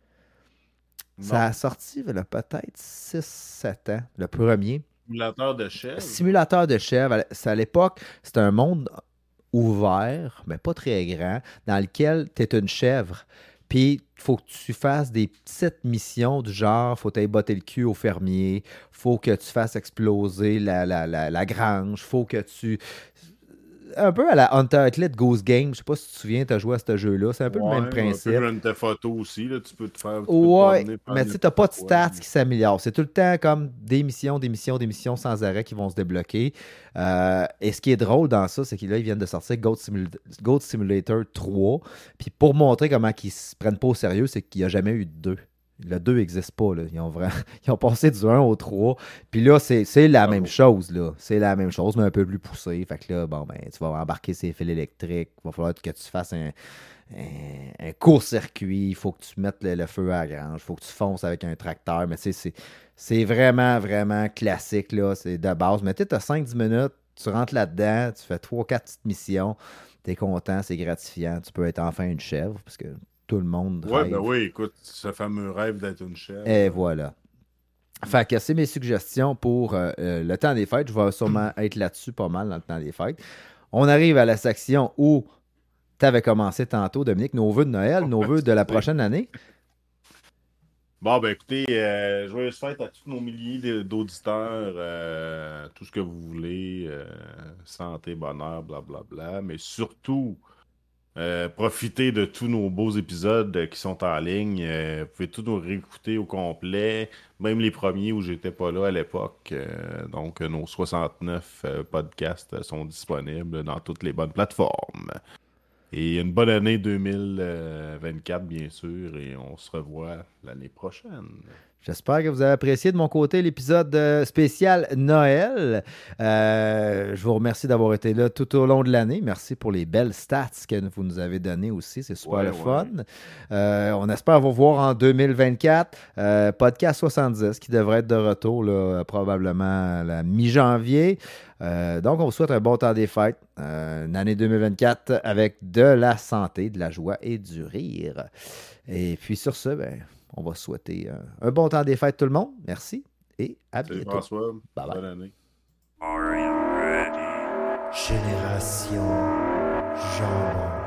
Ça Non. a sorti il y a peut-être six sept ans, le premier. Simulateur de chèvre. Simulateur de chèvre, c'est à l'époque, c'était un monde ouvert, mais pas très grand, dans lequel tu es une chèvre. Puis, il faut que tu fasses des petites missions du genre, faut t'aller botter le cul au fermier, faut que tu fasses exploser la, la, la, la grange, faut que tu... Un peu à la Hunter Athlete Goose Game, je sais pas si tu te souviens, tu as joué à ce jeu-là, c'est un peu le Ouais, même un principe. peu comme tes photos aussi, là, tu peux te faire. Tu peux te Ouais, promener, faire mais tu sais, t'as n'importe pas de quoi, stats mais- qui s'améliorent. C'est tout le temps comme des missions, des missions, des missions sans arrêt qui vont se débloquer. Euh, et ce qui est drôle dans ça, c'est qu'ils là, ils viennent de sortir Goat, Simul- Goat Simulator trois. Puis pour montrer comment ils se prennent pas au sérieux, c'est qu'il n'y a jamais eu de deux. Le deux n'existe pas. Là. Ils, ont vraiment... ils ont passé du un au trois. Puis là, c'est c'est la Bravo. même chose. là. C'est la même chose, mais un peu plus poussé. Fait que là, bon, ben, tu vas embarquer ces fils électriques. Il va falloir que tu fasses un, un, un court-circuit. Il faut que tu mettes le, le feu à la grange. Il faut que tu fonces avec un tracteur. Mais tu sais, c'est c'est vraiment, vraiment classique. Là. C'est de base. Mais tu as cinq dix minutes. Tu rentres là-dedans. Tu fais trois quatre petites missions. Tu es content. C'est gratifiant. Tu peux être enfin une chèvre. Parce que tout le monde Ouais, rêve. ben oui, écoute, ce fameux rêve d'être une chèvre. Et voilà. Fait que c'est mes suggestions pour euh, euh, le temps des fêtes. Je vais sûrement être là-dessus pas mal dans le temps des fêtes. On arrive à la section où tu avais commencé tantôt, Dominique, nos vœux de Noël, nos vœux de la prochaine année. Bon, ben écoutez, euh, joyeuses fêtes à tous nos milliers de- d'auditeurs, euh, tout ce que vous voulez, euh, santé, bonheur, blablabla, mais surtout, euh, profitez de tous nos beaux épisodes euh, qui sont en ligne. Euh, vous pouvez tous nous réécouter au complet, même les premiers où j'étais pas là à l'époque. Euh, donc, euh, nos soixante-neuf euh, podcasts sont disponibles dans toutes les bonnes plateformes. Et une bonne année deux mille vingt-quatre, bien sûr, et on se revoit l'année prochaine. J'espère que vous avez apprécié de mon côté l'épisode euh, spécial Noël. Euh, je vous remercie d'avoir été là tout au long de l'année. Merci pour les belles stats que vous nous avez données aussi. C'est super Ouais, le ouais. fun. Euh, on espère vous voir en deux mille vingt-quatre. Euh, podcast soixante-dix qui devrait être de retour là, probablement à la mi-janvier. Euh, donc, on vous souhaite un bon temps des fêtes. Euh, une année deux mille vingt-quatre avec de la santé, de la joie et du rire. Et puis sur ce, ben, on va souhaiter un, un bon temps des fêtes tout le monde. Merci et à Salut bientôt. François, Bye bye. bonne année. Are you ready? Génération Jambon.